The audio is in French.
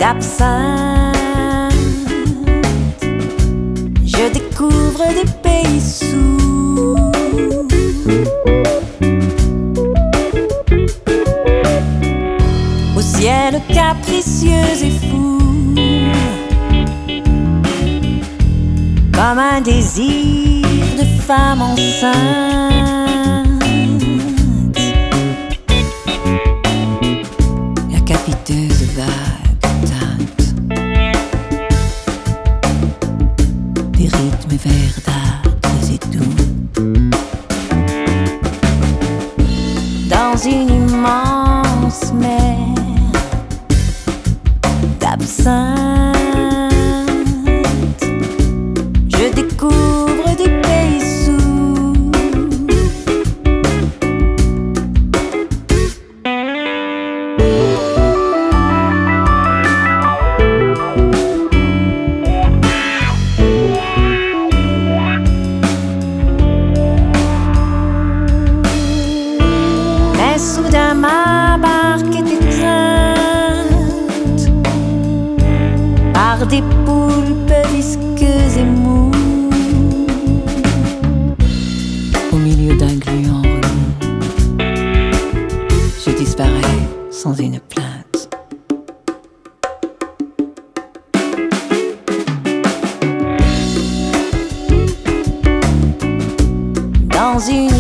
d'absinthe. Je découvre des pays sourds. Au ciel capricieux et fou, comme un désir de femme enceinte. La capiteuse vague teinte des rythmes verdâtres et doux, dans une immense mer d'absinthe. Je découvre des pays sourds. Mais soudain ma barque est étreinte par des poulpes visqueuses et mous, au milieu d'un gluant remous. Je disparais sans une plainte. Dans une